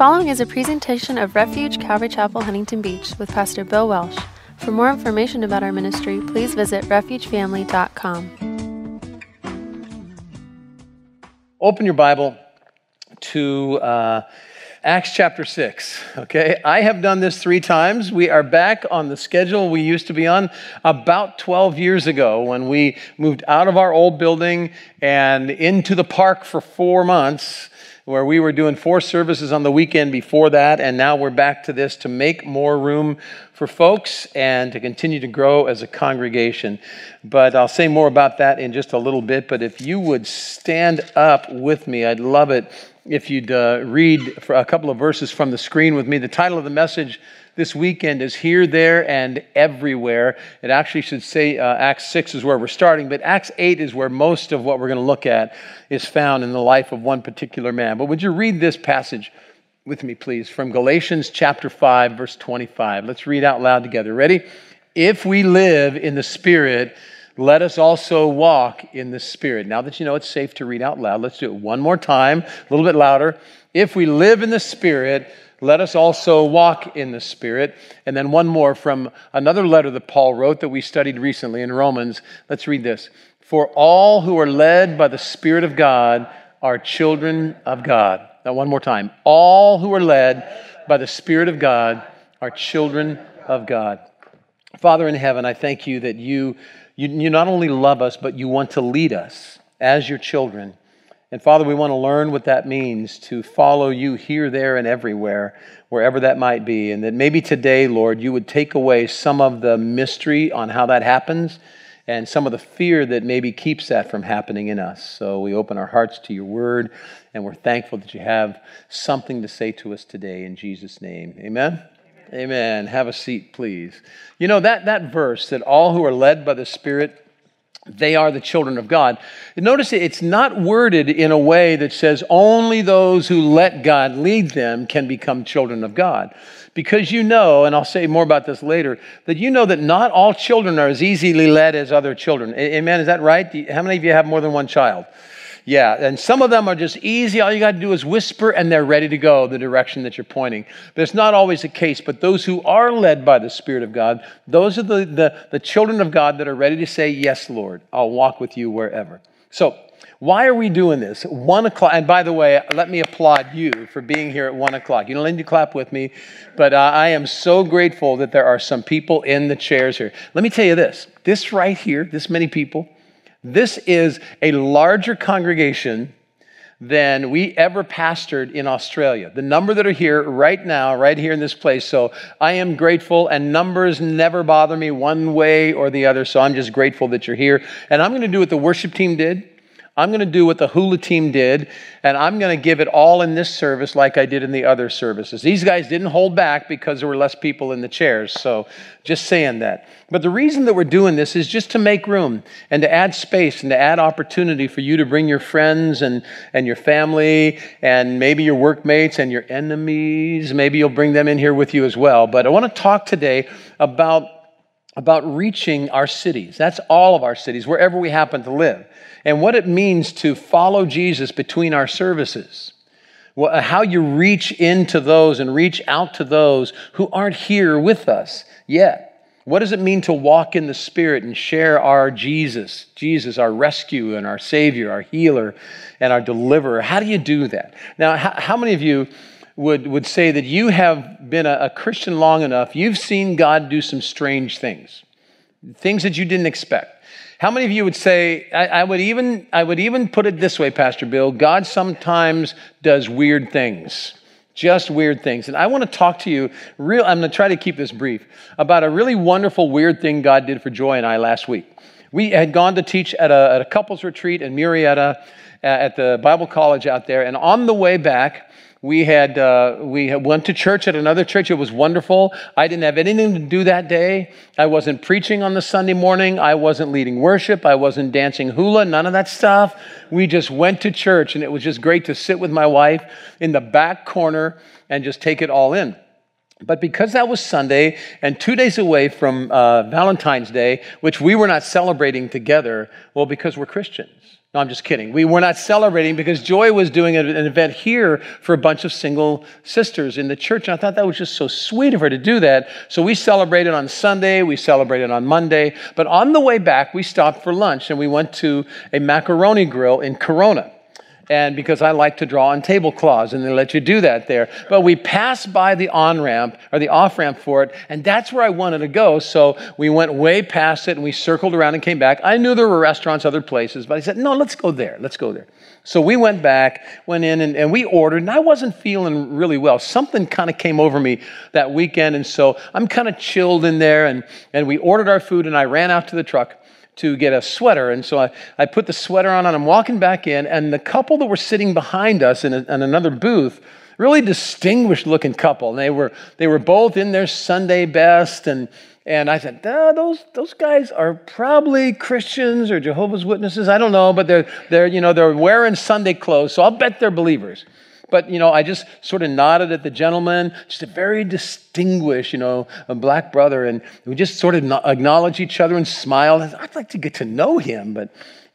following is a presentation of Refuge Calvary Chapel, Huntington Beach with Pastor Bill Welsh. For more information about our ministry, please visit refugefamily.com. Open your Bible to Acts chapter 6, okay? I have done this 3 times. We are back on the schedule we used to be on about 12 years ago when we moved out of our old building and into the park for 4 months, where we were doing 4 services on the weekend before that, and now we're back to this to make more room for folks and to continue to grow as a congregation. But I'll say more about that in just a little bit. But if you would stand up with me, I'd love it if you'd read for a couple of verses from the screen with me. The title of the message this weekend is Here, There, and Everywhere. It actually should say Acts 6 is where we're starting, but Acts 8 is where most of what we're going to look at is found in the life of one particular man. But would you read this passage with me, please, from Galatians chapter 5, verse 25. Let's read out loud together. Ready? If we live in the Spirit, let us also walk in the Spirit. Now that you know it's safe to read out loud, let's do it one more time, a little bit louder. If we live in the Spirit, let us also walk in the Spirit. And then one more from another letter that Paul wrote that we studied recently in Romans. Let's read this. For all who are led by the Spirit of God are children of God. Now one more time. All who are led by the Spirit of God are children of God. Father in heaven, I thank you that you not only love us, but you want to lead us as your children. And Father, we want to learn what that means to follow you here, there, and everywhere, wherever that might be. And that maybe today, Lord, you would take away some of the mystery on how that happens and some of the fear that maybe keeps that from happening in us. So we open our hearts to your word, and we're thankful that you have something to say to us today in Jesus' name. Amen? Amen. Have a seat, please. You know, that verse, that all who are led by the Spirit, they are the children of God. Notice it's not worded in a way that says only those who let God lead them can become children of God. Because you know, and I'll say more about this later, that you know that not all children are as easily led as other children. Amen? Is that right? How many of you have more than one child? Yeah, and some of them are just easy. All you got to do is whisper, and they're ready to go the direction that you're pointing. But it's not always the case. But those who are led by the Spirit of God, those are the children of God that are ready to say, yes, Lord, I'll walk with you wherever. So why are we doing this? 1 o'clock, and by the way, let me applaud you for being here at 1 o'clock. You don't need to clap with me, but I am so grateful that there are some people in the chairs here. Let me tell you this right here, this many people, this is a larger congregation than we ever pastored in Australia. The number that are here right now, right here in this place. So I am grateful, and numbers never bother me one way or the other. So I'm just grateful that you're here. And I'm going to do what the worship team did. I'm going to do what the hula team did, and I'm going to give it all in this service like I did in the other services. These guys didn't hold back because there were less people in the chairs, so just saying that. But the reason that we're doing this is just to make room and to add space and to add opportunity for you to bring your friends and your family and maybe your workmates and your enemies. Maybe you'll bring them in here with you as well. But I want to talk today about reaching our cities. That's all of our cities, wherever we happen to live. And what it means to follow Jesus between our services. How you reach into those and reach out to those who aren't here with us yet. What does it mean to walk in the Spirit and share our Jesus, our rescue and our Savior, our healer and our deliverer? How do you do that? Now, how many of you would say that you have been a Christian long enough, you've seen God do some strange things that you didn't expect? How many of you would say, I would even put it this way, Pastor Bill, God sometimes does weird things, just weird things. And I want to talk to you, I'm going to try to keep this brief, about a really wonderful weird thing God did for Joy and I last week. We had gone to teach at a couples retreat in Murrieta at the Bible college out there, and on the way back, we went to church at another church. It was wonderful. I didn't have anything to do that day. I wasn't preaching on the Sunday morning. I wasn't leading worship. I wasn't dancing hula, none of that stuff. We just went to church, and it was just great to sit with my wife in the back corner and just take it all in. But because that was Sunday and 2 days away from Valentine's Day, which we were not celebrating together, well, because we're Christians. No, I'm just kidding. We were not celebrating because Joy was doing an event here for a bunch of single sisters in the church. And I thought that was just so sweet of her to do that. So we celebrated on Sunday, we celebrated on Monday. But on the way back, we stopped for lunch and we went to a macaroni grill in Corona. And because I like to draw on tablecloths, and they let you do that there. But we passed by the on-ramp, or the off-ramp for it, and that's where I wanted to go. So we went way past it, and we circled around and came back. I knew there were restaurants, other places, but I said, no, let's go there. Let's go there. So we went back, went in, and we ordered, and I wasn't feeling really well. Something kind of came over me that weekend, and so I'm kind of chilled in there, and we ordered our food, and I ran out to the truck to get a sweater. And so I put the sweater on and I'm walking back in, and the couple that were sitting behind us in another booth, really distinguished looking couple. And they were both in their Sunday best. And I said, those guys are probably Christians or Jehovah's Witnesses. I don't know, but they're wearing Sunday clothes. So I'll bet they're believers. But, I just sort of nodded at the gentleman, just a very distinguished, a black brother. And we just sort of acknowledged each other and smiled. I'd like to get to know him. But,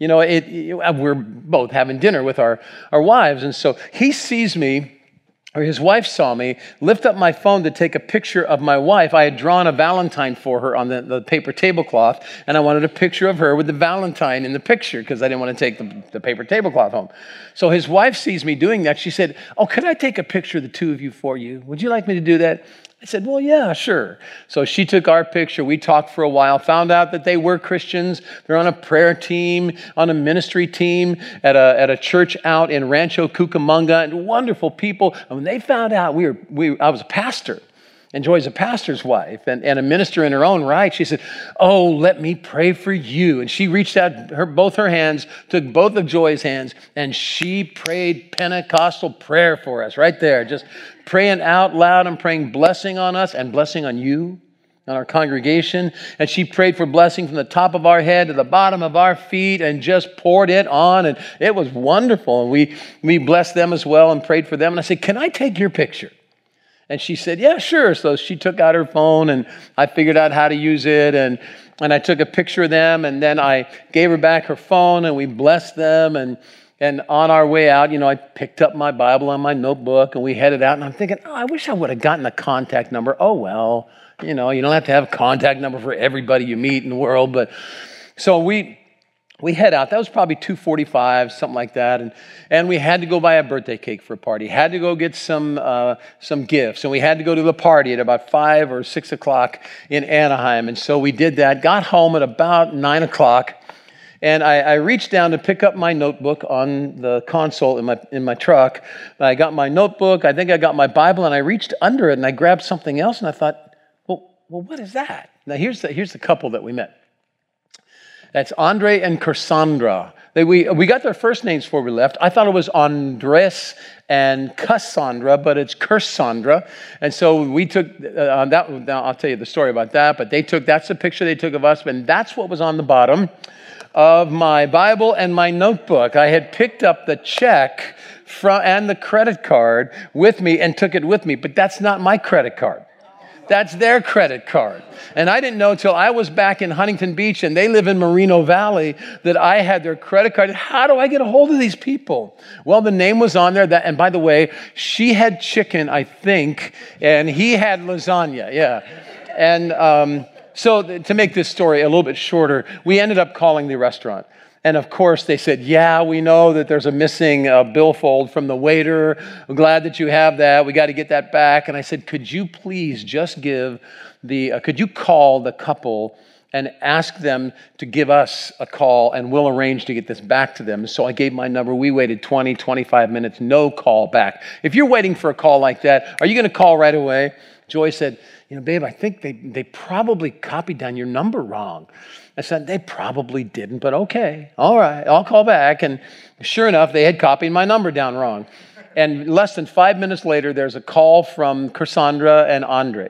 we're both having dinner with our wives. And so he sees me, or his wife saw me, lift up my phone to take a picture of my wife. I had drawn a Valentine for her on the paper tablecloth, and I wanted a picture of her with the Valentine in the picture because I didn't want to take the paper tablecloth home. So his wife sees me doing that. She said, "Oh, could I take a picture of the two of you for you? Would you like me to do that?" I said, "Well, yeah, sure." So she took our picture. We talked for a while, found out that they were Christians. They're on a prayer team, on a ministry team at a church out in Rancho Cucamonga, and wonderful people. And when they found out I was a pastor, and Joy's a pastor's wife and a minister in her own right, she said, "Oh, let me pray for you." And she reached out both her hands, took both of Joy's hands, and she prayed Pentecostal prayer for us right there, just praying out loud and praying blessing on us and blessing on you, on our congregation. And she prayed for blessing from the top of our head to the bottom of our feet and just poured it on. And it was wonderful. And we blessed them as well and prayed for them. And I said, "Can I take your picture?" And she said, "Yeah, sure." So she took out her phone and I figured out how to use it. And I took a picture of them, and then I gave her back her phone and we blessed them. And on our way out, I picked up my Bible and my notebook and we headed out. And I'm thinking, I wish I would have gotten a contact number. Oh, well, you don't have to have a contact number for everybody you meet in the world. But so we head out. That was probably 2:45, something like that. And we had to go buy a birthday cake for a party. Had to go get some gifts. And we had to go to the party at about 5 or 6 o'clock in Anaheim. And so we did that. Got home at about 9 o'clock. And I reached down to pick up my notebook on the console in my truck. I got my notebook. I think I got my Bible. And I reached under it and I grabbed something else. And I thought, well, what is that? Now, here's the couple that we met. That's Andre and Cassandra. We got their first names before we left. I thought it was Andres and Cassandra, but it's Cassandra. And so we took that. Now I'll tell you the story about that. But that's the picture they took of us, and that's what was on the bottom of my Bible and my notebook. I had picked up the check and the credit card with me and took it with me, but that's not my credit card. That's their credit card. And I didn't know until I was back in Huntington Beach and they live in Moreno Valley that I had their credit card. How do I get a hold of these people? Well, the name was on there. And by the way, she had chicken, I think, and he had lasagna. Yeah. And so to make this story a little bit shorter, we ended up calling the restaurant. And of course, they said, "Yeah, we know that there's a missing billfold from the waiter. We're glad that you have that. We got to get that back." And I said, "Could you please just could you call the couple and ask them to give us a call and we'll arrange to get this back to them?" So I gave my number. We waited 20, 25 minutes, no call back. If you're waiting for a call like that, are you going to call right away? Joy said, "Babe, I think they probably copied down your number wrong." I said, "They probably didn't, but okay. All right, I'll call back." And sure enough, they had copied my number down wrong. And less than 5 minutes later, there's a call from Cassandra and Andre.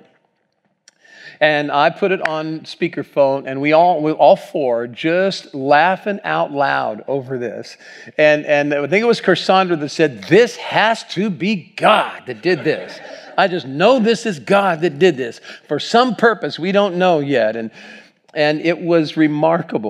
And I put it on speakerphone, and we all four just laughing out loud over this. And I think it was Cassandra that said, "This has to be God that did this. I just know this is God that did this for some purpose we don't know yet." And it was remarkable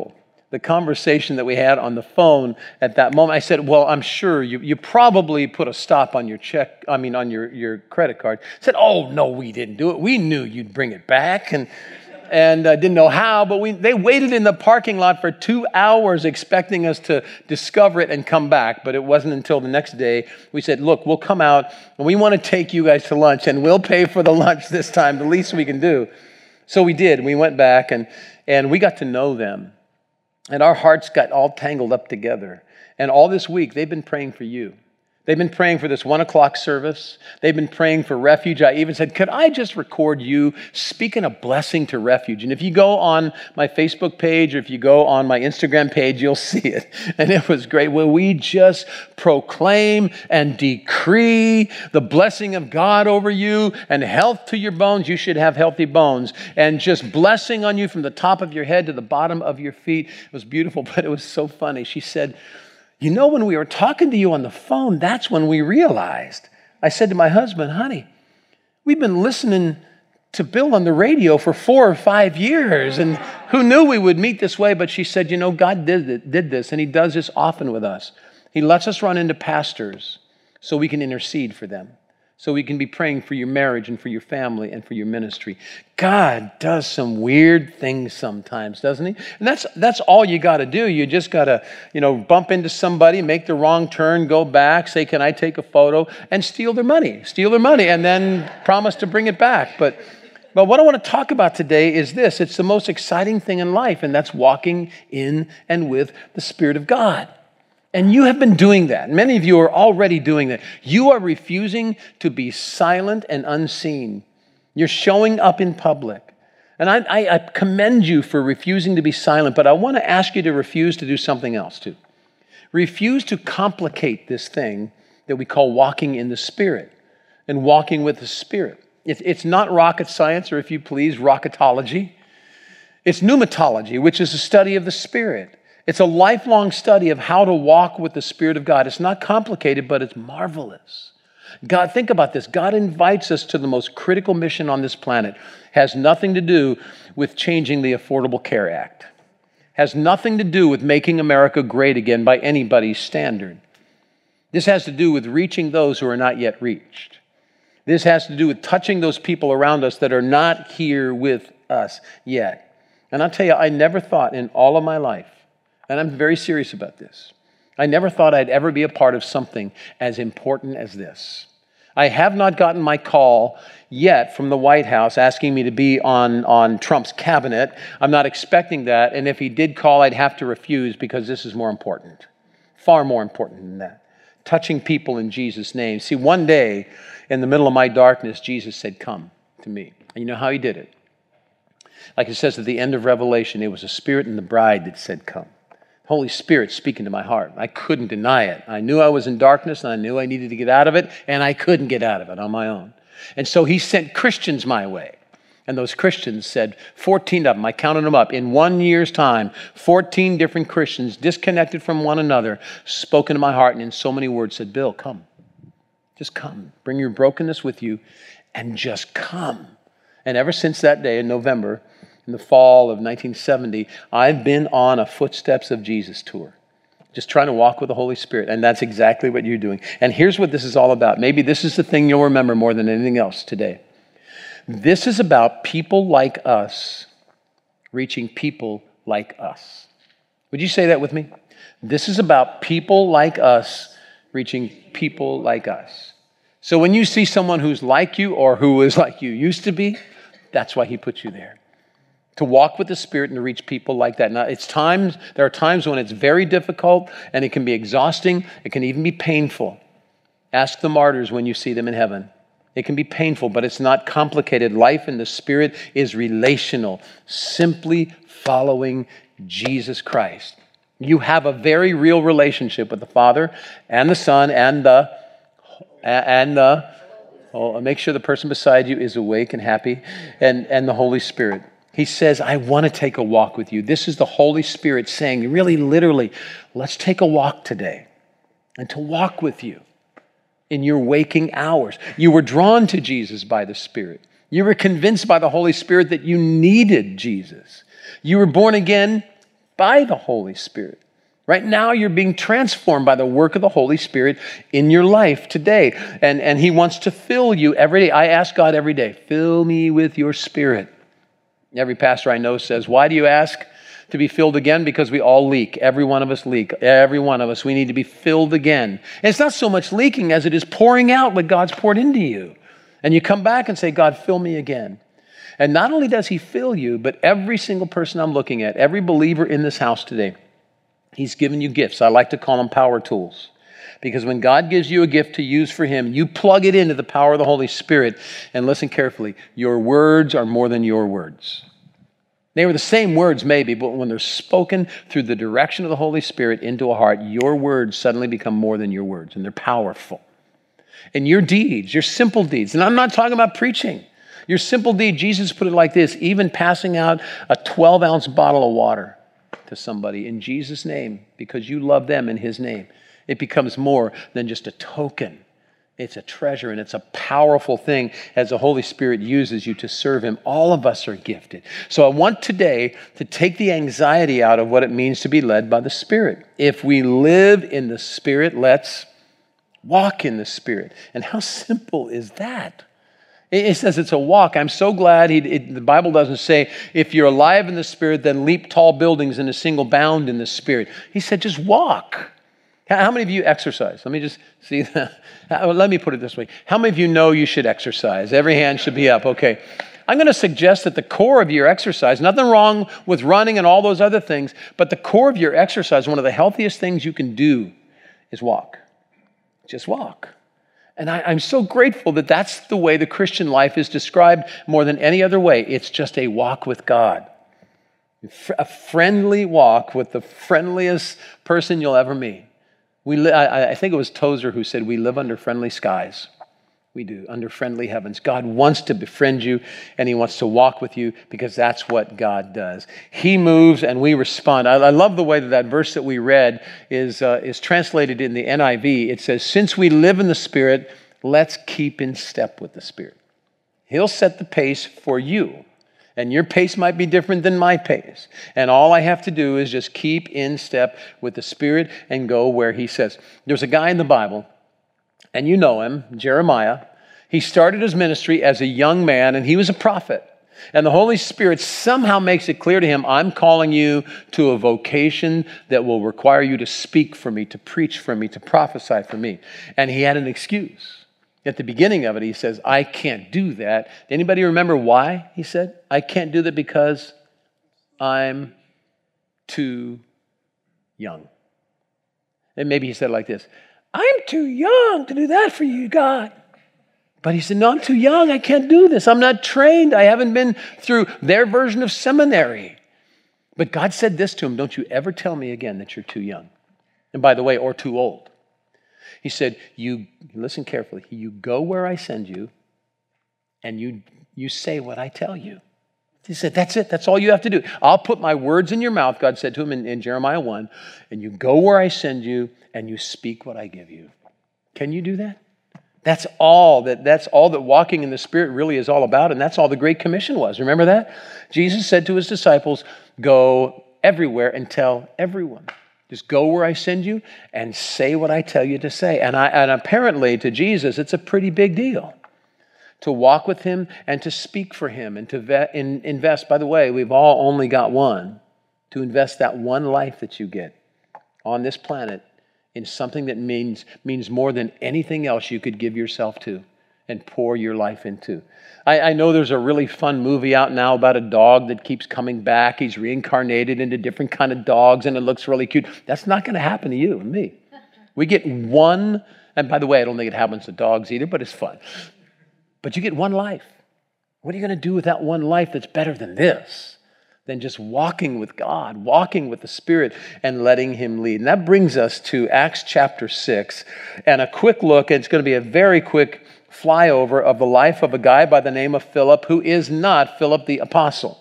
the conversation that we had on the phone at that moment. I said, well, I'm sure you probably put a stop on your on your credit card. I said, oh, no, we didn't do it. We knew you'd bring it back. And I didn't know how, but they waited in the parking lot for 2 hours expecting us to discover it and come back. But it wasn't until the next day we said, look, we'll come out and we want to take you guys to lunch and we'll pay for the lunch this time, the least we can do. So we did. We went back and we got to know them. And our hearts got all tangled up together. And all this week, they've been praying for you. They've been praying for this 1 o'clock service. They've been praying for Refuge. I even said, could I just record you speaking a blessing to Refuge? And if you go on my Facebook page or if you go on my Instagram page, you'll see it. And it was great. Well, we just proclaim and decree the blessing of God over you and health to your bones. You should have healthy bones. And just blessing on you from the top of your head to the bottom of your feet. It was beautiful, but it was so funny. She said, you know, when we were talking to you on the phone, that's when we realized. I said to my husband, honey, we've been listening to Bill on the radio for 4 or 5 years, and who knew we would meet this way? But she said, you know, God did this, and he does this often with us. He lets us run into pastors so we can intercede for them, so we can be praying for your marriage and for your family and for your ministry. God does some weird things sometimes, doesn't he? And that's all you got to do. You just got to, bump into somebody, make the wrong turn, go back, say, can I take a photo, and steal their money, and then promise to bring it back. But what I want to talk about today is this. It's the most exciting thing in life, and that's walking in and with the Spirit of God. And you have been doing that. Many of you are already doing that. You are refusing to be silent and unseen. You're showing up in public. And I commend you for refusing to be silent, but I want to ask you to refuse to do something else too. Refuse to complicate this thing that we call walking in the Spirit and walking with the Spirit. It's not rocket science, or if you please, rocketology. It's pneumatology, which is a study of the Spirit. It's a lifelong study of how to walk with the Spirit of God. It's not complicated, but it's marvelous. God, think about this. God invites us to the most critical mission on this planet. Has nothing to do with changing the Affordable Care Act. Has nothing to do with making America great again by anybody's standard. This has to do with reaching those who are not yet reached. This has to do with touching those people around us that are not here with us yet. And I'll tell you, I never thought in all of my life, and I'm very serious about this, I never thought I'd ever be a part of something as important as this. I have not gotten my call yet from the White House asking me to be on Trump's cabinet. I'm not expecting that, and if he did call, I'd have to refuse because this is more important, far more important than that. Touching people in Jesus' name. See, one day in the middle of my darkness, Jesus said, come to me. And you know how he did it? Like it says at the end of Revelation, it was the Spirit and the bride that said, come. Holy Spirit speaking to my heart. I couldn't deny it. I knew I was in darkness and I knew I needed to get out of it, and I couldn't get out of it on my own. And so he sent Christians my way. And those Christians said, 14 of them, I counted them up, in 1 year's time, 14 different Christians disconnected from one another, spoke into my heart and in so many words said, Bill, come. Just come. Bring your brokenness with you and just come. And ever since that day in November, in the fall of 1970, I've been on a Footsteps of Jesus tour, just trying to walk with the Holy Spirit. And that's exactly what you're doing. And here's what this is all about. Maybe this is the thing you'll remember more than anything else today. This is about people like us reaching people like us. Would you say that with me? This is about people like us reaching people like us. So when you see someone who's like you or who is like you used to be, that's why he put you there. To walk with the Spirit and to reach people like that. Now, there are times when it's very difficult and it can be exhausting. It can even be painful. Ask the martyrs when you see them in heaven. It can be painful, but it's not complicated. Life in the Spirit is relational, simply following Jesus Christ. You have a very real relationship with the Father and the Son and make sure the person beside you is awake and happy, and the Holy Spirit. He says, I want to take a walk with you. This is the Holy Spirit saying, really literally, let's take a walk today and to walk with you in your waking hours. You were drawn to Jesus by the Spirit. You were convinced by the Holy Spirit that you needed Jesus. You were born again by the Holy Spirit. Right now, you're being transformed by the work of the Holy Spirit in your life today. And He wants to fill you every day. I ask God every day, fill me with your Spirit. Every pastor I know says, why do you ask to be filled again? Because we all leak. Every one of us leak. Every one of us. We need to be filled again. And it's not so much leaking as it is pouring out what God's poured into you. And you come back and say, God, fill me again. And not only does He fill you, but every single person I'm looking at, every believer in this house today, He's given you gifts. I like to call them power tools. Because when God gives you a gift to use for Him, you plug it into the power of the Holy Spirit. And listen carefully, your words are more than your words. They were the same words maybe, but when they're spoken through the direction of the Holy Spirit into a heart, your words suddenly become more than your words, and they're powerful. And your deeds, your simple deeds, and I'm not talking about preaching. Your simple deed, Jesus put it like this, even passing out a 12-ounce bottle of water to somebody in Jesus' name, because you love them in His name. It becomes more than just a token. It's a treasure, and it's a powerful thing as the Holy Spirit uses you to serve Him. All of us are gifted. So I want today to take the anxiety out of what it means to be led by the Spirit. If we live in the Spirit, let's walk in the Spirit. And how simple is that? It says it's a walk. I'm so glad the Bible doesn't say, if you're alive in the Spirit, then leap tall buildings in a single bound in the Spirit. He said, just walk. How many of you exercise? Let me just see that. Let me put it this way. How many of you know you should exercise? Every hand should be up. Okay. I'm going to suggest that the core of your exercise, nothing wrong with running and all those other things, but the core of your exercise, one of the healthiest things you can do is walk. Just walk. And I'm so grateful that that's the way the Christian life is described more than any other way. It's just a walk with God. A friendly walk with the friendliest person you'll ever meet. I think it was Tozer who said, we live under friendly skies. We do, under friendly heavens. God wants to befriend you, and He wants to walk with you, because that's what God does. He moves and we respond. I love the way that verse that we read is translated in the NIV. It says, since we live in the Spirit, let's keep in step with the Spirit. He'll set the pace for you. And your pace might be different than my pace. And all I have to do is just keep in step with the Spirit and go where He says. There's a guy in the Bible, and you know him, Jeremiah. He started his ministry as a young man, and he was a prophet. And the Holy Spirit somehow makes it clear to him, I'm calling you to a vocation that will require you to speak for me, to preach for me, to prophesy for me. And he had an excuse. At the beginning of it, he says, I can't do that. Anybody remember why he said, I can't do that because I'm too young? And maybe he said it like this, I'm too young to do that for you, God. But he said, no, I'm too young. I can't do this. I'm not trained. I haven't been through their version of seminary. But God said this to him, don't you ever tell me again that you're too young. And by the way, or too old. He said, you listen carefully. You go where I send you, and you say what I tell you. He said, that's it. That's all you have to do. I'll put my words in your mouth, God said to him in Jeremiah 1, and you go where I send you, and you speak what I give you. Can you do that? That's all that walking in the Spirit really is all about, and that's all the Great Commission was. Remember that? Jesus said to His disciples, go everywhere and tell everyone. Just go where I send you and say what I tell you to say. And apparently to Jesus, it's a pretty big deal to walk with Him and to speak for Him and to invest. By the way, we've all only got one. To invest that one life that you get on this planet in something that means more than anything else you could give yourself to and pour your life into. I know there's a really fun movie out now about a dog that keeps coming back. He's reincarnated into different kind of dogs, and it looks really cute. That's not going to happen to you and me. We get one, and by the way, I don't think it happens to dogs either, but it's fun. But you get one life. What are you going to do with that one life that's better than this? Than just walking with God, walking with the Spirit, and letting Him lead. And that brings us to Acts chapter 6, and a quick look, and it's going to be a very quick flyover of the life of a guy by the name of Philip, who is not Philip the Apostle.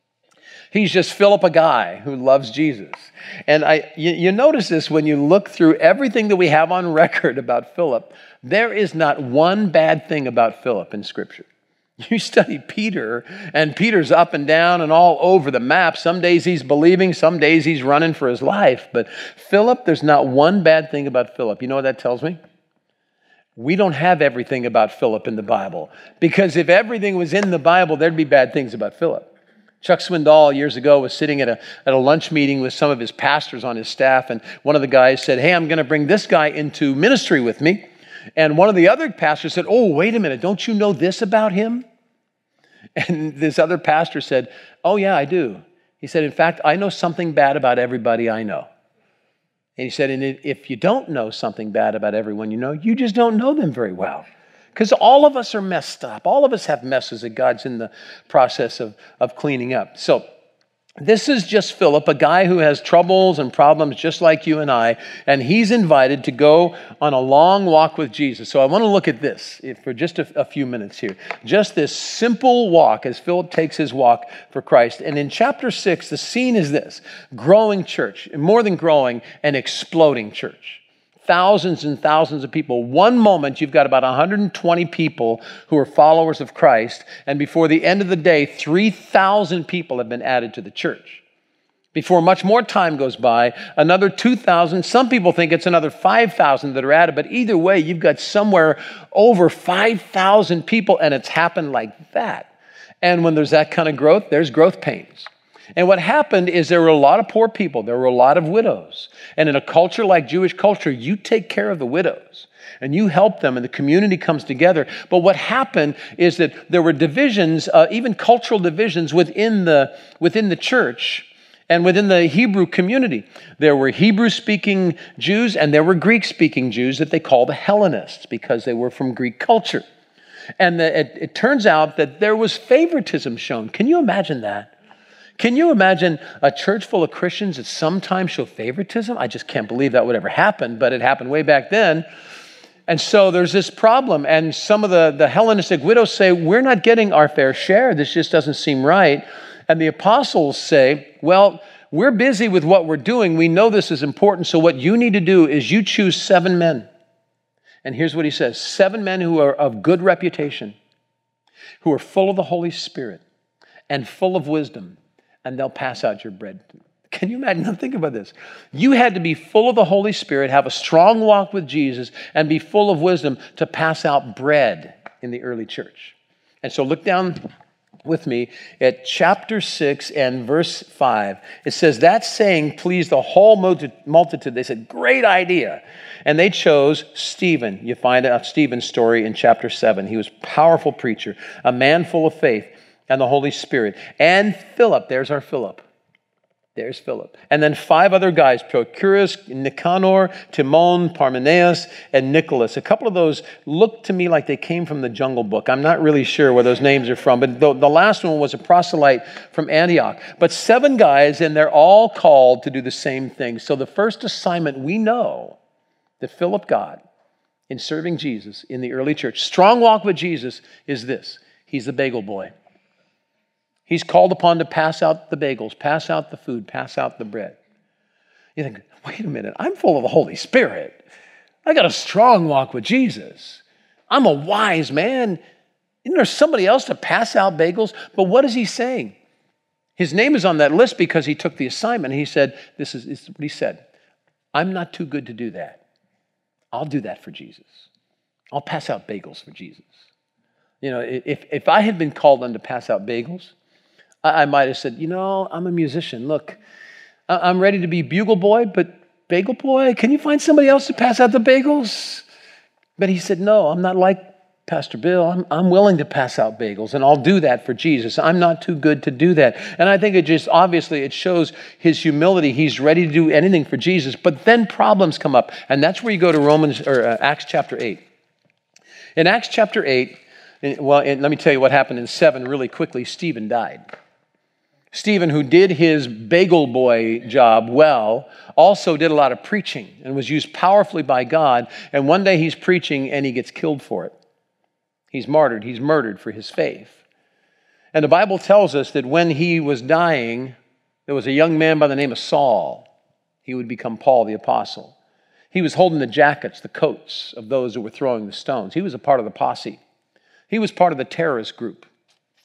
He's just Philip, a guy who loves Jesus. And you notice this when you look through everything that we have on record about Philip. There is not one bad thing about Philip in Scripture. You study Peter, and Peter's up and down and all over the map. Some days he's believing, some days he's running for his life. But Philip, there's not one bad thing about Philip. You know what that tells me? We don't have everything about Philip in the Bible. Because if everything was in the Bible, there'd be bad things about Philip. Chuck Swindoll years ago was sitting at a lunch meeting with some of his pastors on his staff, and one of the guys said, hey, I'm going to bring this guy into ministry with me. And one of the other pastors said, oh, wait a minute, don't you know this about him? And this other pastor said, oh, yeah, I do. He said, in fact, I know something bad about everybody I know. And he said, and if you don't know something bad about everyone you know, you just don't know them very well. Because all of us are messed up. All of us have messes that God's in the process of cleaning up. So this is just Philip, a guy who has troubles and problems just like you and I, and he's invited to go on a long walk with Jesus. So I want to look at this for just a few minutes here. Just this simple walk as Philip takes his walk for Christ. And in chapter 6, the scene is this: growing church, more than growing, an exploding church. Thousands and thousands of people. One moment, you've got about 120 people who are followers of Christ, and before the end of the day, 3,000 people have been added to the church. Before much more time goes by, another 2,000, some people think it's another 5,000 that are added, but either way, you've got somewhere over 5,000 people, and it's happened like that. And when there's that kind of growth, there's growth pains. And what happened is there were a lot of poor people. There were a lot of widows. And in a culture like Jewish culture, you take care of the widows and you help them and the community comes together. But what happened is that there were divisions, even cultural divisions within the church and within the Hebrew community. There were Hebrew-speaking Jews and there were Greek-speaking Jews that they called the Hellenists because they were from Greek culture. And it turns out that there was favoritism shown. Can you imagine that? Can you imagine a church full of Christians that sometimes show favoritism? I just can't believe that would ever happen, but it happened way back then. And so there's this problem, and some of the Hellenistic widows say, we're not getting our fair share. This just doesn't seem right. And the apostles say, well, we're busy with what we're doing. We know this is important, so what you need to do is you choose 7 men. And here's what he says: 7 men who are of good reputation, who are full of the Holy Spirit and full of wisdom, and they'll pass out your bread. Can you imagine? Now think about this. You had to be full of the Holy Spirit, have a strong walk with Jesus, and be full of wisdom to pass out bread in the early church. And so look down with me at chapter 6 and verse 5. It says, that saying pleased the whole multitude. They said, great idea. And they chose Stephen. You find out Stephen's story in chapter 7. He was a powerful preacher, a man full of faith and the Holy Spirit. And Philip, there's our Philip. There's Philip. And then 5 other guys, Prochorus, Nicanor, Timon, Parmenas, and Nicholas. A couple of those look to me like they came from the Jungle Book. I'm not really sure where those names are from, but the last one was a proselyte from Antioch. But 7 guys, and they're all called to do the same thing. So the first assignment we know that Philip got in serving Jesus in the early church, strong walk with Jesus, is this: he's the bagel boy. He's called upon to pass out the bagels, pass out the food, pass out the bread. You think, wait a minute, I'm full of the Holy Spirit. I got a strong walk with Jesus. I'm a wise man. Isn't there somebody else to pass out bagels? But what is he saying? His name is on that list because he took the assignment. He said, this is what he said: I'm not too good to do that. I'll do that for Jesus. I'll pass out bagels for Jesus. You know, if I had been called on to pass out bagels, I might have said, I'm a musician. Look, I'm ready to be bugle boy, but bagel boy, can you find somebody else to pass out the bagels? But he said, no, I'm not like Pastor Bill. I'm willing to pass out bagels, and I'll do that for Jesus. I'm not too good to do that. And I think it shows his humility. He's ready to do anything for Jesus. But then problems come up, and that's where you go to Acts chapter 8. In Acts chapter 8, let me tell you what happened in 7 really quickly. Stephen died. Stephen, who did his bagel boy job well, also did a lot of preaching and was used powerfully by God. And one day he's preaching and he gets killed for it. He's martyred. He's murdered for his faith. And the Bible tells us that when he was dying, there was a young man by the name of Saul. He would become Paul the Apostle. He was holding the jackets, the coats of those who were throwing the stones. He was a part of the posse. He was part of the terrorist group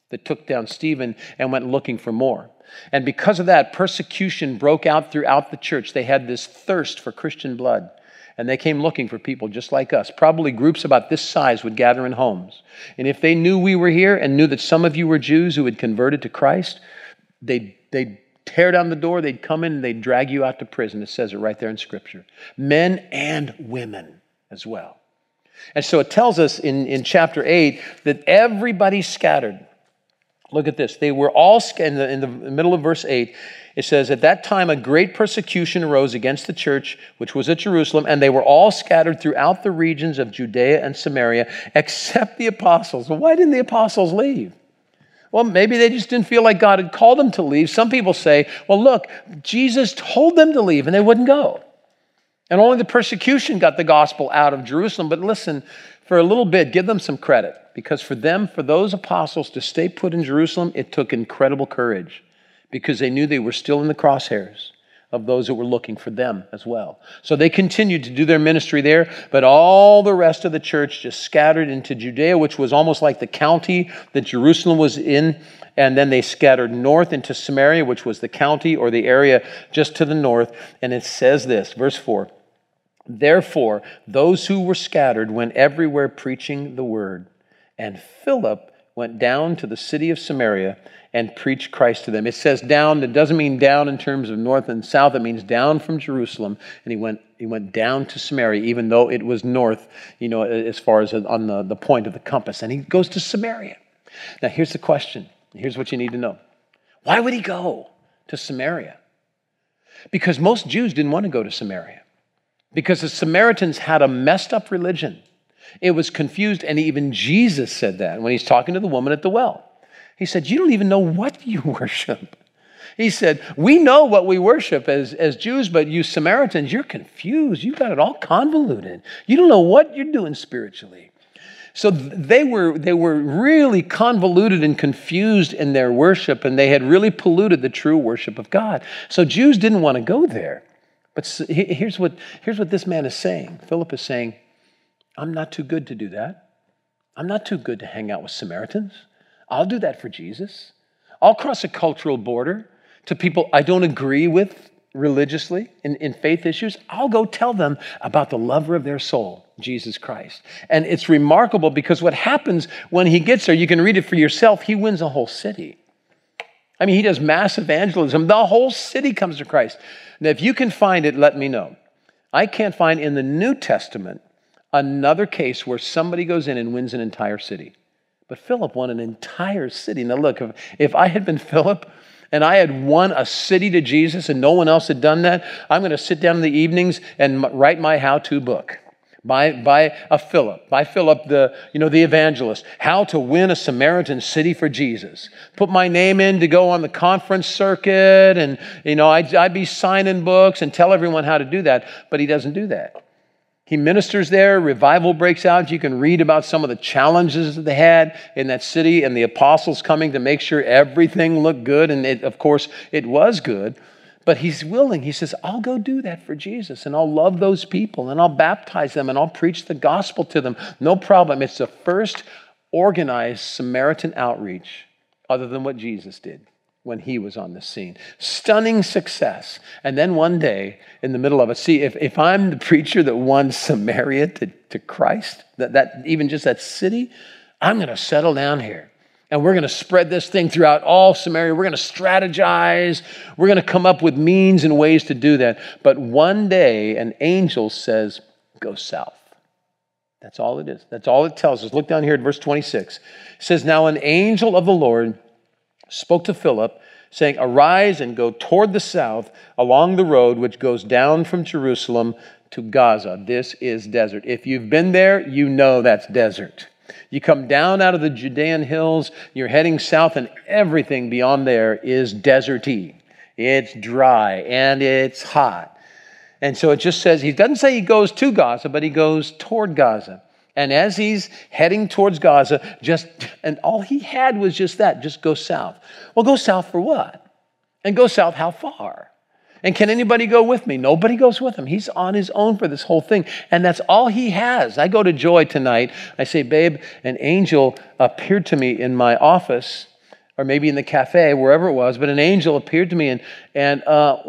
that took down Stephen and went looking for more. And because of that, persecution broke out throughout the church. They had this thirst for Christian blood. And they came looking for people just like us. Probably groups about this size would gather in homes. And if they knew we were here and knew that some of you were Jews who had converted to Christ, they'd tear down the door, they'd come in, and they'd drag you out to prison. It says it right there in Scripture. Men and women as well. And so it tells us in chapter 8 that everybody scattered. Look at this. They were all, in the middle of verse 8, it says, at that time a great persecution arose against the church, which was at Jerusalem, and they were all scattered throughout the regions of Judea and Samaria, except the apostles. Well, why didn't the apostles leave? Well, maybe they just didn't feel like God had called them to leave. Some people say, well, look, Jesus told them to leave, and they wouldn't go. And only the persecution got the gospel out of Jerusalem. But listen, for a little bit, give them some credit. Because for those apostles to stay put in Jerusalem, it took incredible courage. Because they knew they were still in the crosshairs of those that were looking for them as well. So they continued to do their ministry there, but all the rest of the church just scattered into Judea, which was almost like the county that Jerusalem was in, and then they scattered north into Samaria, which was the county or the area just to the north. And it says this, verse 4, therefore, those who were scattered went everywhere preaching the word, and Philip went down to the city of Samaria and preached Christ to them. It says down. It doesn't mean down in terms of north and south. It means down from Jerusalem. And he went down to Samaria, even though it was north, as far as on the point of the compass. And he goes to Samaria. Now, here's the question. Here's what you need to know. Why would he go to Samaria? Because most Jews didn't want to go to Samaria. Because the Samaritans had a messed up religion. It was confused, and even Jesus said that when he's talking to the woman at the well. He said, you don't even know what you worship. He said, we know what we worship as Jews, but you Samaritans, you're confused. You've got it all convoluted. You don't know what you're doing spiritually. So they were really convoluted and confused in their worship, and they had really polluted the true worship of God. So Jews didn't want to go there. But here's what this man is saying. Philip is saying, I'm not too good to do that. I'm not too good to hang out with Samaritans. I'll do that for Jesus. I'll cross a cultural border to people I don't agree with religiously in faith issues. I'll go tell them about the lover of their soul, Jesus Christ. And it's remarkable because what happens when he gets there, you can read it for yourself, he wins a whole city. I mean, he does mass evangelism. The whole city comes to Christ. Now, if you can find it, let me know. I can't find in the New Testament another case where somebody goes in and wins an entire city. But Philip won an entire city. Now look, if I had been Philip and I had won a city to Jesus and no one else had done that, I'm going to sit down in the evenings and write my how-to book by Philip the evangelist, how to win a Samaritan city for Jesus. Put my name in to go on the conference circuit, and I'd be signing books and tell everyone how to do that. But he doesn't do that. He ministers there, revival breaks out. You can read about some of the challenges that they had in that city and the apostles coming to make sure everything looked good. And of course, it was good. But he's willing. He says, I'll go do that for Jesus, and I'll love those people, and I'll baptize them, and I'll preach the gospel to them. No problem. It's the first organized Samaritan outreach other than what Jesus did when he was on the scene. Stunning success. And then one day, in the middle of it, see, if I'm the preacher that won Samaria to Christ, that even just that city, I'm going to settle down here. And we're going to spread this thing throughout all Samaria. We're going to strategize. We're going to come up with means and ways to do that. But one day, an angel says, go south. That's all it is. That's all it tells us. Look down here at verse 26. It says, now an angel of the Lord spoke to Philip, saying, arise and go toward the south along the road which goes down from Jerusalem to Gaza. This is desert. If you've been there, you know that's desert. You come down out of the Judean hills, you're heading south, and everything beyond there is deserty. It's dry and it's hot. And so it just says, he doesn't say he goes to Gaza, but he goes toward Gaza. And as he's heading towards Gaza, and all he had was just that, just go south. Well, go south for what? And go south how far? And can anybody go with me? Nobody goes with him. He's on his own for this whole thing. And that's all he has. I go to Joy tonight. I say, babe, an angel appeared to me in my office, or maybe in the cafe, wherever it was, but an angel appeared to me and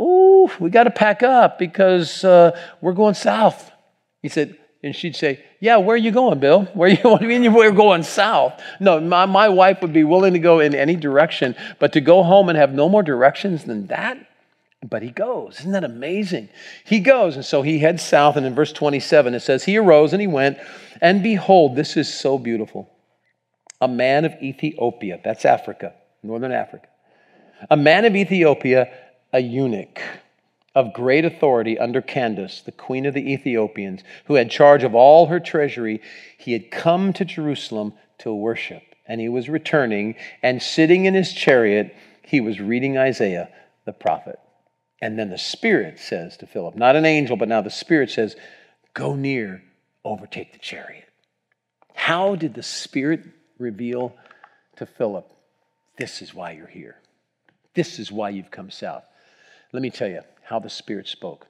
we got to pack up because we're going south. He said, and she'd say, yeah, where are you going, Bill? Where are you? What do you mean we're going south? No, my wife would be willing to go in any direction, but to go home and have no more directions than that? But he goes. Isn't that amazing? He goes, and so he heads south, and in verse 27 it says, he arose and he went, and behold, this is so beautiful. A man of Ethiopia, that's Africa, northern Africa. A man of Ethiopia, a eunuch of great authority under Candace, the queen of the Ethiopians, who had charge of all her treasury. He had come to Jerusalem to worship, and he was returning, and sitting in his chariot, he was reading Isaiah the prophet. And then the Spirit says to Philip, not an angel, but now the Spirit says, go near, overtake the chariot. How did the Spirit reveal to Philip, this is why you're here. This is why you've come south. Let me tell you how the Spirit spoke.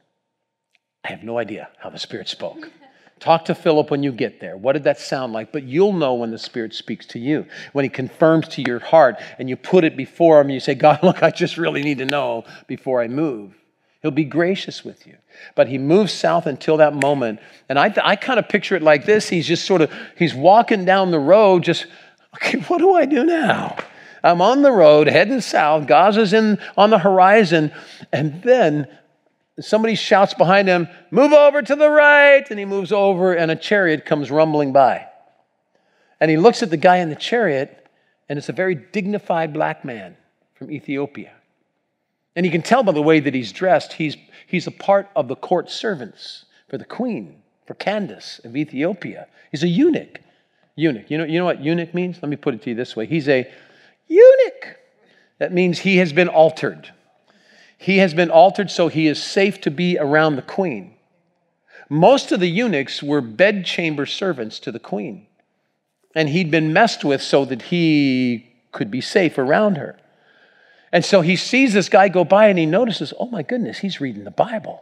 I have no idea how the Spirit spoke. Talk to Philip when you get there. What did that sound like? But you'll know when the Spirit speaks to you, when he confirms to your heart and you put it before him and you say, God, look, I just really need to know before I move. He'll be gracious with you. But he moves south until that moment. And I kind of picture it like this. He's walking down the road just, okay, what do I do now? I'm on the road heading south. Gaza's on the horizon. And then somebody shouts behind him, move over to the right. And he moves over and a chariot comes rumbling by. And he looks at the guy in the chariot and it's a very dignified black man from Ethiopia. And you can tell by the way that he's dressed, he's a part of the court servants for the queen, for Candace of Ethiopia. He's a eunuch. Eunuch. You know what eunuch means? Let me put it to you this way. He's a eunuch. That means he has been altered. He has been altered so he is safe to be around the queen. Most of the eunuchs were bedchamber servants to the queen. And he'd been messed with so that he could be safe around her. And so he sees this guy go by and he notices, oh my goodness, he's reading the Bible.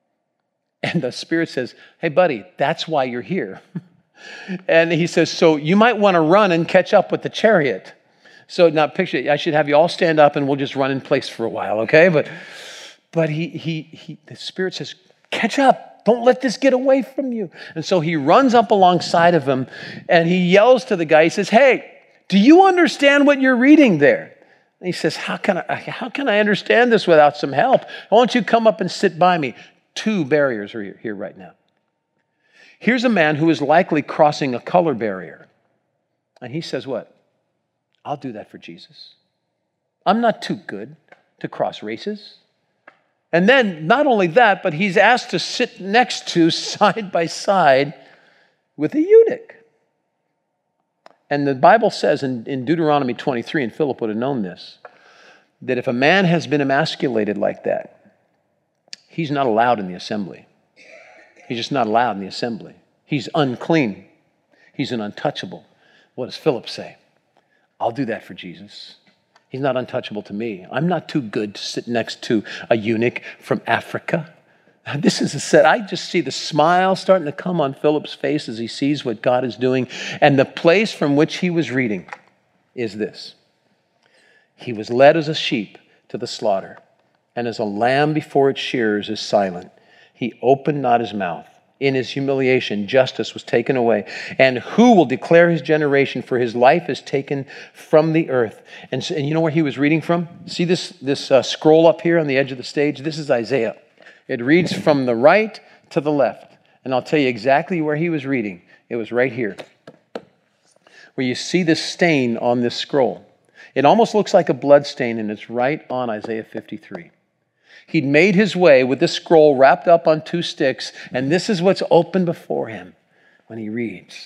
And the Spirit says, hey buddy, that's why you're here. And he says, so you might want to run and catch up with the chariot. So now picture it, I should have you all stand up and we'll just run in place for a while, okay? But the Spirit says, catch up. Don't let this get away from you. And so he runs up alongside of him and he yells to the guy. He says, hey, do you understand what you're reading there? And he says, how can I understand this without some help? Why don't you come up and sit by me? 2 barriers are here right now. Here's a man who is likely crossing a color barrier. And he says what? I'll do that for Jesus. I'm not too good to cross races. And then not only that, but he's asked to sit next to, side by side, with a eunuch. And the Bible says in Deuteronomy 23, and Philip would have known this, that if a man has been emasculated like that, he's not allowed in the assembly. He's just not allowed in the assembly. He's unclean. He's an untouchable. What does Philip say? I'll do that for Jesus. He's not untouchable to me. I'm not too good to sit next to a eunuch from Africa. This is a set. I just see the smile starting to come on Philip's face as he sees what God is doing. And the place from which he was reading is this. He was led as a sheep to the slaughter, and as a lamb before its shearers is silent, he opened not his mouth. In his humiliation, justice was taken away. And who will declare his generation? For his life is taken from the earth. And you know where he was reading from? See this scroll up here on the edge of the stage? This is Isaiah. It reads from the right to the left. And I'll tell you exactly where he was reading. It was right here, where you see this stain on this scroll. It almost looks like a blood stain, and it's right on Isaiah 53. He'd made his way with this scroll wrapped up on 2 sticks, and this is what's open before him when he reads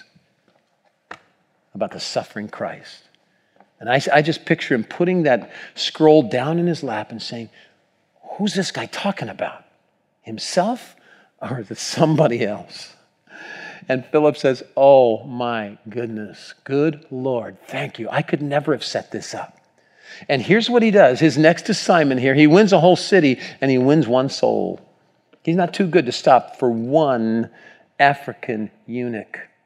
about the suffering Christ. And I just picture him putting that scroll down in his lap and saying, who's this guy talking about? Himself or is it somebody else? And Philip says, oh my goodness, good Lord, thank you. I could never have set this up. And here's what he does. His next assignment here, he wins a whole city and he wins 1 soul. He's not too good to stop for 1 African eunuch.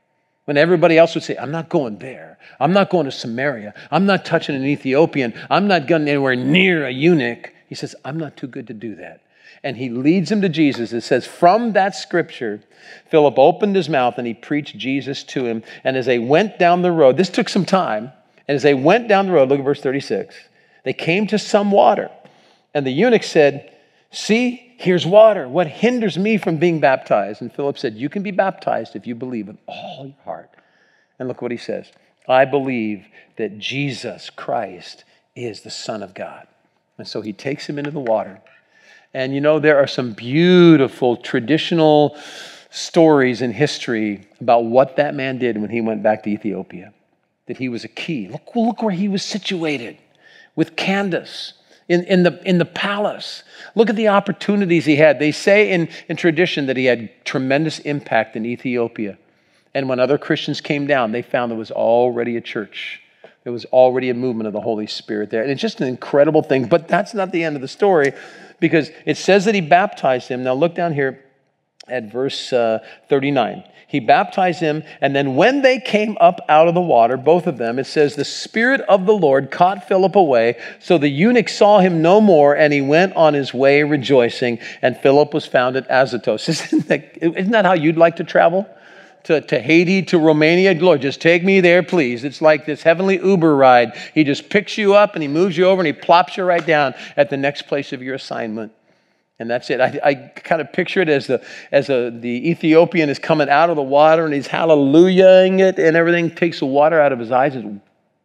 When everybody else would say, I'm not going there. I'm not going to Samaria. I'm not touching an Ethiopian. I'm not going anywhere near a eunuch. He says, I'm not too good to do that. And he leads him to Jesus. It says, from that scripture, Philip opened his mouth and he preached Jesus to him. And as they went down the road, this took some time. And as they went down the road, look at verse 36, they came to some water. And the eunuch said, see, here's water. What hinders me from being baptized? And Philip said, you can be baptized if you believe with all your heart. And look what he says. I believe that Jesus Christ is the Son of God. And so he takes him into the water. And you know, there are some beautiful traditional stories in history about what that man did when he went back to Ethiopia. That he was a key. Look where he was situated with Candace. In the palace. Look at the opportunities he had. They say in tradition that he had tremendous impact in Ethiopia. And when other Christians came down, they found there was already a church. There was already a movement of the Holy Spirit there. And it's just an incredible thing. But that's not the end of the story, because it says that he baptized him. Now look down here at verse 39. He baptized him, and then when they came up out of the water, both of them, it says, the Spirit of the Lord caught Philip away, so the eunuch saw him no more, and he went on his way rejoicing, and Philip was found at Azotus. Isn't that how you'd like to travel? To Haiti, to Romania? Lord, just take me there, please. It's like this heavenly Uber ride. He just picks you up, and he moves you over, and he plops you right down at the next place of your assignment. And that's it. I kind of picture it as the Ethiopian is coming out of the water and he's hallelujahing it and everything, takes the water out of his eyes and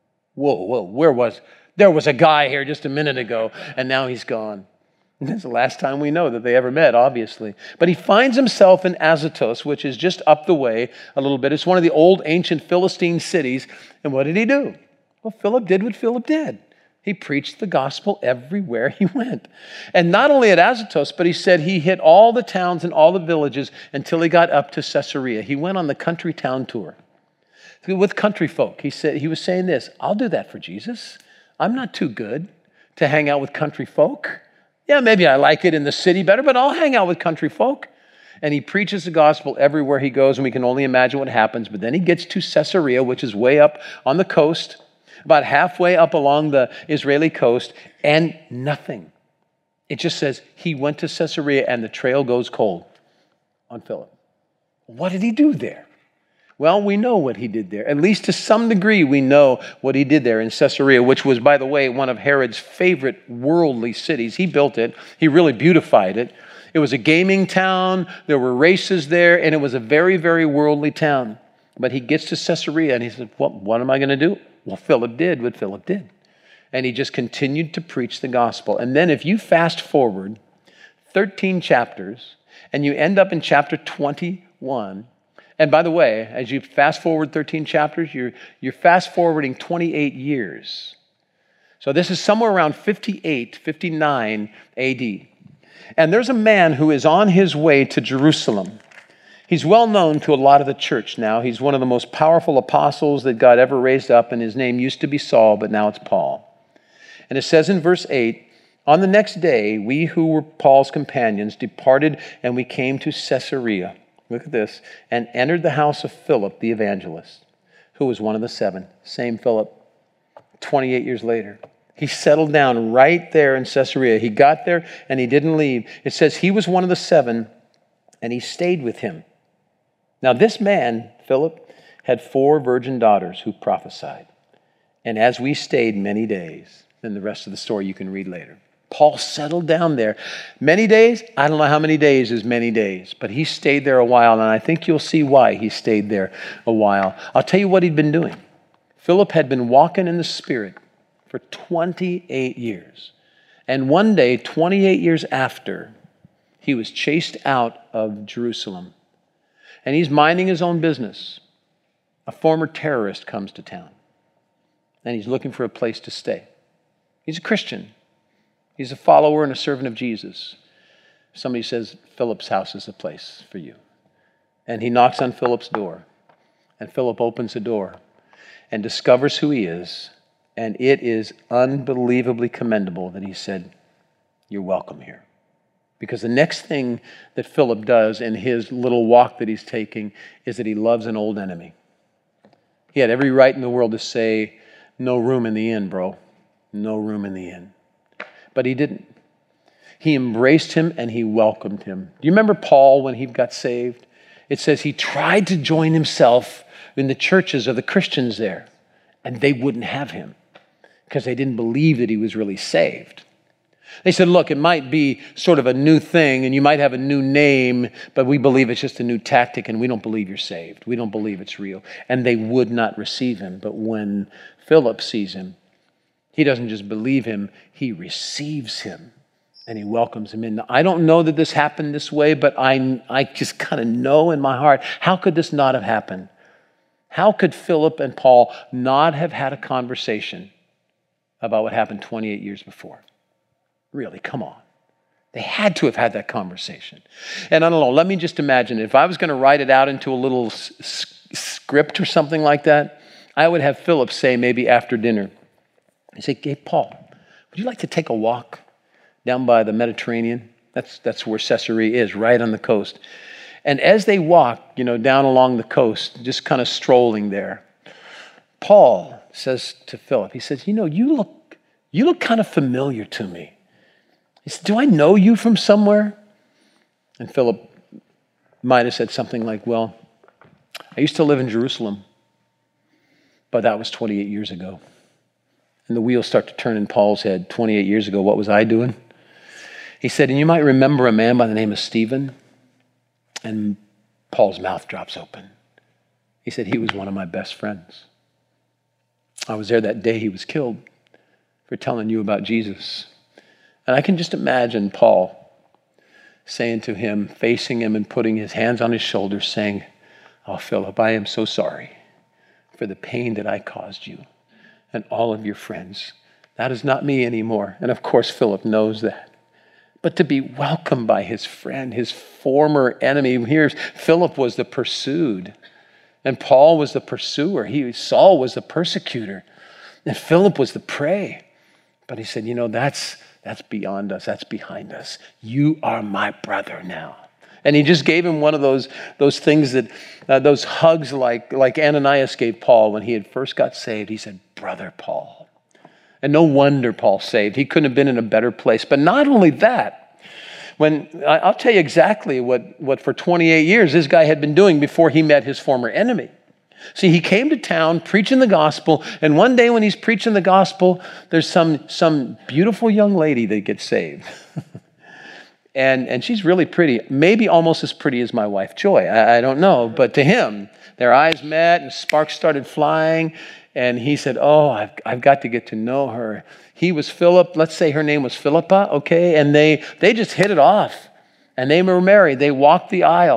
whoa, there was a guy here just a minute ago and now he's gone. And that's the last time we know that they ever met, obviously. But he finds himself in Azotus, which is just up the way a little bit. It's one of the old ancient Philistine cities. And what did he do? Well, Philip did what Philip did. He preached the gospel everywhere he went. And not only at Azotus, but he said he hit all the towns and all the villages until he got up to Caesarea. He went on the country town tour with country folk. He was saying this, I'll do that for Jesus. I'm not too good to hang out with country folk. Yeah, maybe I like it in the city better, but I'll hang out with country folk. And he preaches the gospel everywhere he goes, and we can only imagine what happens. But then he gets to Caesarea, which is way up on the coast, about halfway up along the Israeli coast, and nothing. It just says he went to Caesarea and the trail goes cold on Philip. What did he do there? Well, we know what he did there. At least to some degree, we know what he did there in Caesarea, which was, by the way, one of Herod's favorite worldly cities. He built it. He really beautified it. It was a gaming town. There were races there, and it was a very, very worldly town. But he gets to Caesarea and he says, what am I going to do? Well, Philip did what Philip did. And he just continued to preach the gospel. And then if you fast forward 13 chapters and you end up in chapter 21, and by the way, as you fast forward 13 chapters, you're fast forwarding 28 years. So this is somewhere around 58, 59 AD. And there's a man who is on his way to Jerusalem. He's well known to a lot of the church now. He's one of the most powerful apostles that God ever raised up, and his name used to be Saul, but now it's Paul. And it says in verse 8, on the next day, we who were Paul's companions departed, and we came to Caesarea. Look at this. And entered the house of Philip the evangelist, who was one of the seven. Same Philip, 28 years later. He settled down right there in Caesarea. He got there, and he didn't leave. It says he was one of the seven, and he stayed with him. Now, this man, Philip, had 4 virgin daughters who prophesied. And as we stayed many days, then the rest of the story you can read later. Paul settled down there. Many days? I don't know how many days is many days, but he stayed there a while, and I think you'll see why he stayed there a while. I'll tell you what he'd been doing. Philip had been walking in the Spirit for 28 years. And one day, 28 years after, he was chased out of Jerusalem. And he's minding his own business. A former terrorist comes to town. And he's looking for a place to stay. He's a Christian. He's a follower and a servant of Jesus. Somebody says, Philip's house is a place for you. And he knocks on Philip's door. And Philip opens the door and discovers who he is. And it is unbelievably commendable that he said, you're welcome here. Because the next thing that Philip does in his little walk that he's taking is that he loves an old enemy. He had every right in the world to say, no room in the inn, bro. No room in the inn. But he didn't. He embraced him and he welcomed him. Do you remember Paul when he got saved? It says he tried to join himself in the churches of the Christians there, and they wouldn't have him because they didn't believe that he was really saved. They said, look, it might be sort of a new thing and you might have a new name, but we believe it's just a new tactic and we don't believe you're saved. We don't believe it's real. And they would not receive him. But when Philip sees him, he doesn't just believe him, he receives him and he welcomes him in. Now, I don't know that this happened this way, but I just kind of know in my heart, how could this not have happened? How could Philip and Paul not have had a conversation about what happened 28 years before? Really, come on. They had to have had that conversation. And I don't know, let me just imagine, if I was going to write it out into a little script or something like that, I would have Philip say maybe after dinner, he'd say, hey, Paul, would you like to take a walk down by the Mediterranean? That's where Caesarea is, right on the coast. And as they walk, down along the coast, just kind of strolling there, Paul says to Philip, he says, you look kind of familiar to me. He said, do I know you from somewhere? And Philip might have said something like, well, I used to live in Jerusalem, but that was 28 years ago. And the wheels start to turn in Paul's head. 28 years ago, what was I doing? He said, and you might remember a man by the name of Stephen. And Paul's mouth drops open. He said, he was one of my best friends. I was there that day he was killed for telling you about Jesus. And I can just imagine Paul saying to him, facing him and putting his hands on his shoulders, saying, oh, Philip, I am so sorry for the pain that I caused you and all of your friends. That is not me anymore. And of course, Philip knows that. But to be welcomed by his friend, his former enemy. Here, Philip was the pursued, and Paul was the pursuer. Saul was the persecutor, and Philip was the prey. But he said, that's beyond us. That's behind us. You are my brother now. And he just gave him one of those things that, those hugs like Ananias gave Paul when he had first got saved. He said, brother Paul. And no wonder Paul saved. He couldn't have been in a better place. But not only that, I'll tell you exactly what for 28 years this guy had been doing before he met his former enemy. See, he came to town preaching the gospel, and one day when he's preaching the gospel, there's some beautiful young lady that gets saved. and she's really pretty, maybe almost as pretty as my wife, Joy. I don't know, but to him, their eyes met and sparks started flying. And he said, oh, I've got to get to know her. He was Philip. Let's say her name was Philippa, okay? And they just hit it off. And they were married. They walked the aisle,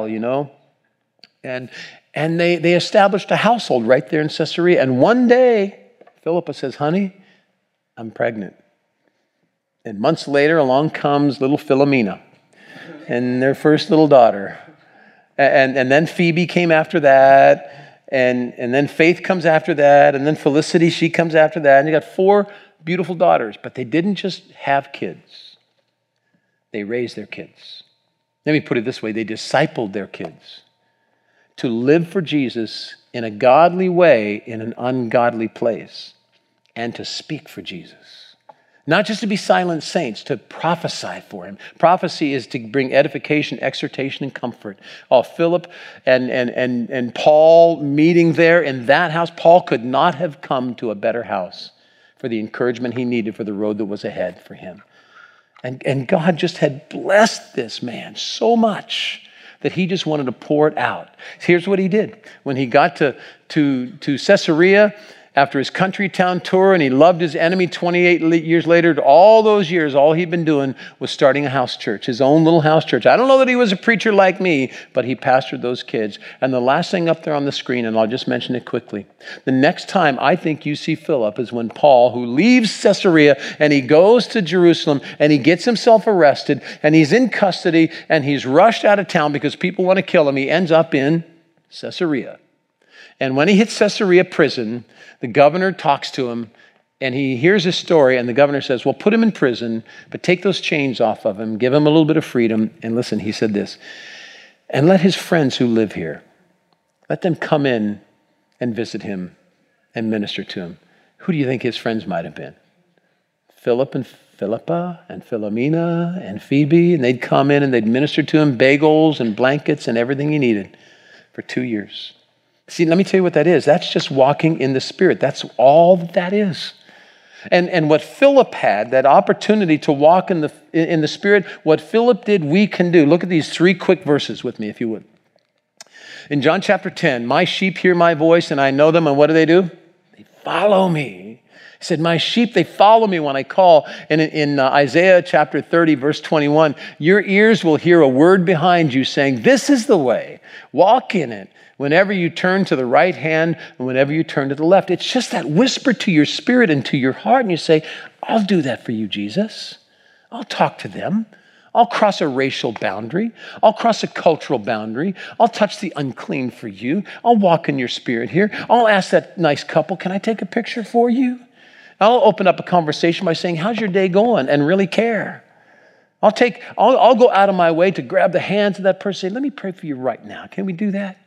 And they established a household right there in Caesarea. And one day, Philippa says, honey, I'm pregnant. And months later, along comes little Philomena and their first little daughter. And then Phoebe came after that. And then Faith comes after that, and then Felicity, she comes after that, and you got 4 beautiful daughters. But they didn't just have kids. They raised their kids. Let me put it this way, they discipled their kids to live for Jesus in a godly way in an ungodly place, and to speak for Jesus. Not just to be silent saints, to prophesy for him. Prophecy is to bring edification, exhortation, and comfort. Oh, Philip and Paul meeting there in that house. Paul could not have come to a better house for the encouragement he needed for the road that was ahead for him. And God just had blessed this man so much that he just wanted to pour it out. Here's what he did. When he got to Caesarea, after his country town tour, and he loved his enemy 28 years later, all those years, all he'd been doing was starting a house church, his own little house church. I don't know that he was a preacher like me, but he pastored those kids. And the last thing up there on the screen, and I'll just mention it quickly, the next time I think you see Philip is when Paul, who leaves Caesarea, and he goes to Jerusalem, and he gets himself arrested, and he's in custody, and he's rushed out of town because people want to kill him. He ends up in Caesarea. And when he hits Caesarea prison, the governor talks to him, and he hears his story, and the governor says, well, put him in prison, but take those chains off of him, give him a little bit of freedom. And listen, he said this, and let his friends who live here, let them come in and visit him. and minister to him. Who do you think his friends might have been? Philip and Philippa and Philomena and Phoebe, and they'd come in and they'd minister to him bagels and blankets and everything he needed for 2 years. See, let me tell you what that is. That's just walking in the Spirit. That's all that is. And what Philip had, that opportunity to walk in the Spirit, what Philip did, we can do. Look at these 3 quick verses with me, if you would. In John chapter 10, my sheep hear my voice and I know them, and what do? They follow me. He said, my sheep, they follow me when I call. And in Isaiah chapter 30, verse 21, your ears will hear a word behind you saying, this is the way, walk in it. Whenever you turn to the right hand and whenever you turn to the left. It's just that whisper to your spirit and to your heart. And you say, I'll do that for you, Jesus. I'll talk to them. I'll cross a racial boundary. I'll cross a cultural boundary. I'll touch the unclean for you. I'll walk in your Spirit here. I'll ask that nice couple, can I take a picture for you? I'll open up a conversation by saying, how's your day going? And really care. I'll go out of my way to grab the hands of that person and say, let me pray for you right now. Can we do that?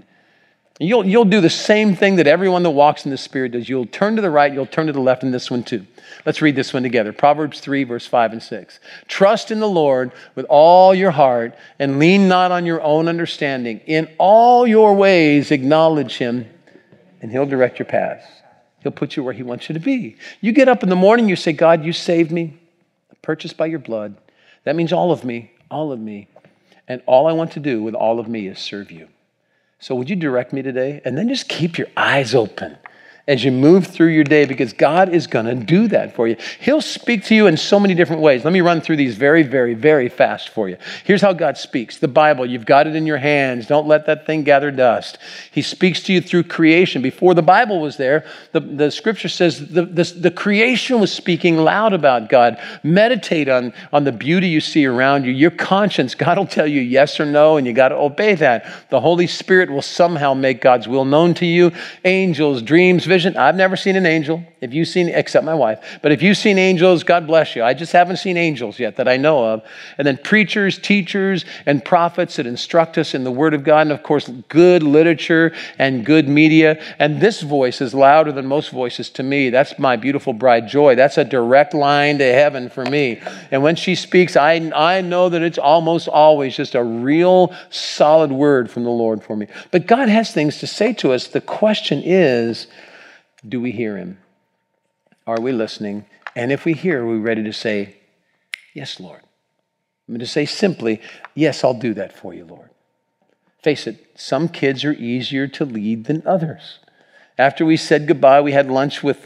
You'll do the same thing that everyone that walks in the Spirit does. You'll turn to the right, you'll turn to the left in this one too. Let's read this one together. Proverbs 3, verse 5 and 6. Trust in the Lord with all your heart and lean not on your own understanding. In all your ways acknowledge him and he'll direct your paths. He'll put you where he wants you to be. You get up in the morning, you say, God, you saved me, purchased by your blood. That means all of me, all of me. And all I want to do with all of me is serve you. So would you direct me today? And then just keep your eyes open as you move through your day, because God is going to do that for you. He'll speak to you in so many different ways. Let me run through these very, very, very fast for you. Here's how God speaks. The Bible, you've got it in your hands. Don't let that thing gather dust. He speaks to you through creation. Before the Bible was there, the scripture says the creation was speaking loud about God. Meditate on the beauty you see around you. Your conscience, God will tell you yes or no, and you got to obey that. The Holy Spirit will somehow make God's will known to you. Angels, dreams, visions. I've never seen an angel. If you've seen, except my wife, but if you've seen angels, God bless you. I just haven't seen angels yet that I know of. And then preachers, teachers, and prophets that instruct us in the Word of God. And of course, good literature and good media. And this voice is louder than most voices to me. That's my beautiful bride, Joy. That's a direct line to heaven for me. And when she speaks, I know that it's almost always just a real solid word from the Lord for me. But God has things to say to us. The question is, do we hear him? Are we listening? And if we hear, are we ready to say, yes, Lord? I'm going to say simply, yes, I'll do that for you, Lord. Face it, some kids are easier to lead than others. After we said goodbye, we had lunch with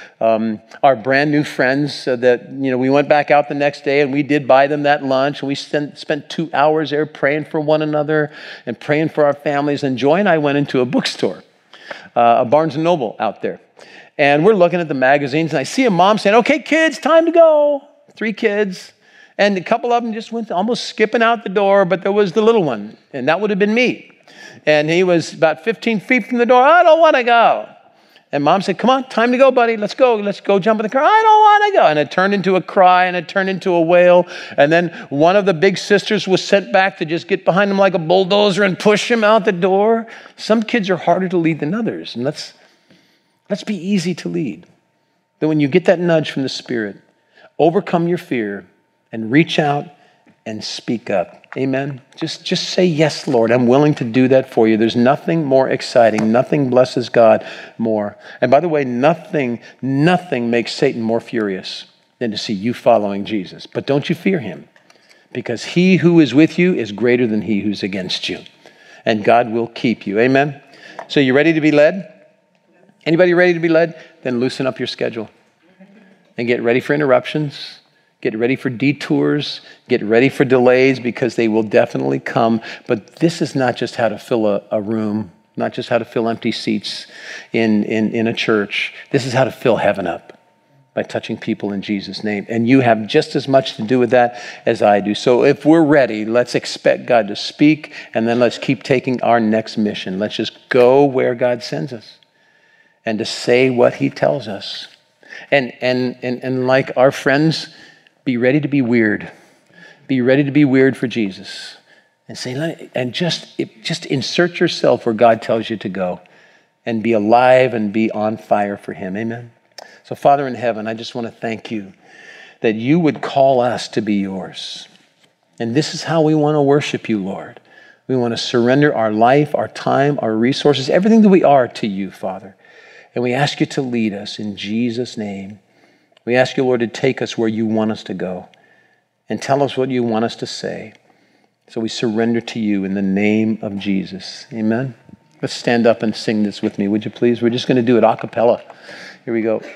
our brand new friends that, we went back out the next day and we did buy them that lunch. And we spent 2 hours there praying for one another and praying for our families. And Joy and I went into a bookstore, a Barnes & Noble out there. And we're looking at the magazines and I see a mom saying, okay, kids, time to go. 3 kids. And a couple of them just went almost skipping out the door, but there was the little one, and that would have been me. And he was about 15 feet from the door. I don't want to go. And mom said, come on, time to go, buddy. Let's go jump in the car. I don't want to go. And it turned into a cry and it turned into a wail. And then one of the big sisters was sent back to just get behind him like a bulldozer and push him out the door. Some kids are harder to lead than others. And let's be easy to lead. That when you get that nudge from the Spirit, overcome your fear and reach out and speak up. Amen. Just say, yes, Lord, I'm willing to do that for you. There's nothing more exciting. Nothing blesses God more. And by the way, nothing makes Satan more furious than to see you following Jesus. But don't you fear him, because he who is with you is greater than he who's against you. And God will keep you. Amen. So you ready to be led? Anybody ready to be led? Then loosen up your schedule and get ready for interruptions. Get ready for detours. Get ready for delays, because they will definitely come. But this is not just how to fill a room, not just how to fill empty seats in a church. This is how to fill heaven up by touching people in Jesus' name. And you have just as much to do with that as I do. So if we're ready, let's expect God to speak, and then let's keep taking our next mission. Let's just go where God sends us and to say what he tells us. And like our friends, be ready to be weird. Be ready to be weird for Jesus. And say, and just insert yourself where God tells you to go. and be alive and be on fire for him. Amen. So Father in heaven, I just want to thank you that you would call us to be yours. And this is how we want to worship you, Lord. We want to surrender our life, our time, our resources, everything that we are to you, Father. And we ask you to lead us in Jesus' name. We ask you, Lord, to take us where you want us to go and tell us what you want us to say. So we surrender to you in the name of Jesus. Amen. Let's stand up and sing this with me, would you please? We're just going to do it a cappella. Here we go.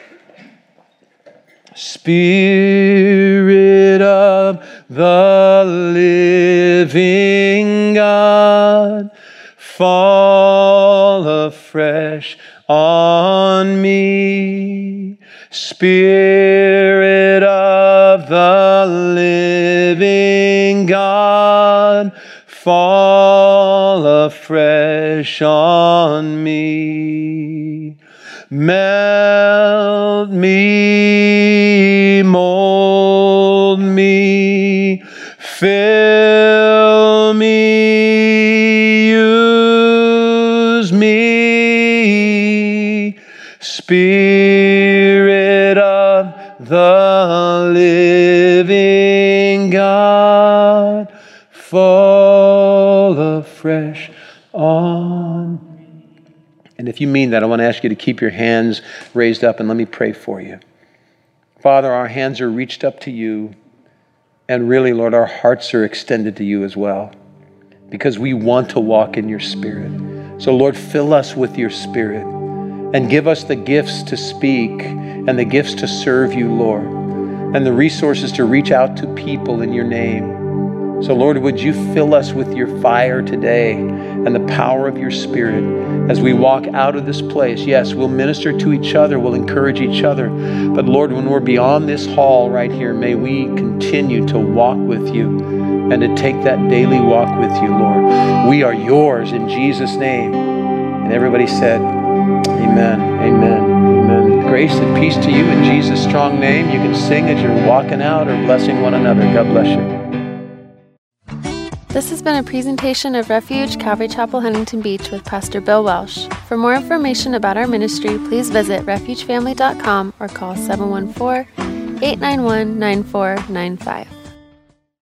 Spirit of the living God, fall afresh on me. Spirit of the living God, fall afresh on me. Melt me, mold me, fill me, use me. Spirit of the living God, fall afresh on me. And if you mean that, I want to ask you to keep your hands raised up and let me pray for you. Father, our hands are reached up to you. And really, Lord, our hearts are extended to you as well, because we want to walk in your Spirit. So Lord, fill us with your Spirit and give us the gifts to speak and the gifts to serve you, Lord, and the resources to reach out to people in your name. So Lord, would you fill us with your fire today and the power of your Spirit as we walk out of this place. Yes, we'll minister to each other, we'll encourage each other. But Lord, when we're beyond this hall right here, may we continue to walk with you and to take that daily walk with you, Lord. We are yours in Jesus' name. And everybody said, amen, amen, amen. Grace and peace to you in Jesus' strong name. You can sing as you're walking out or blessing one another. God bless you. This has been a presentation of Refuge Calvary Chapel, Huntington Beach with Pastor Bill Welsh. For more information about our ministry, please visit refugefamily.com or call 714-891-9495.